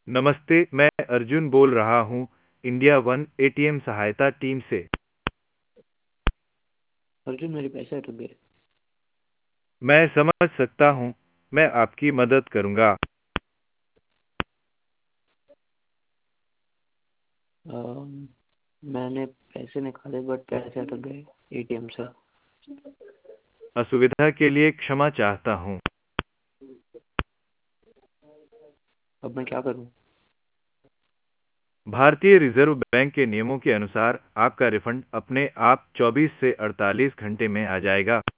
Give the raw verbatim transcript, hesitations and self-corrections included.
नमस्ते, मैं अर्जुन बोल रहा हूँ, इंडिया वन एटीएम सहायता टीम से। अर्जुन मेरे पैसे अटक गए। मैं समझ सकता हूँ, मैं आपकी मदद करूँगा। अम, मैंने पैसे निकाले बट पैसे अटक गए एटीएम से। असुविधा के लिए क्षमा चाहता हूँ। अब मैं क्या करूँ? भारतीय रिजर्व बैंक के नियमों के अनुसार आपका रिफंड अपने आप चौबीस से अड़तालीस घंटे में आ जाएगा।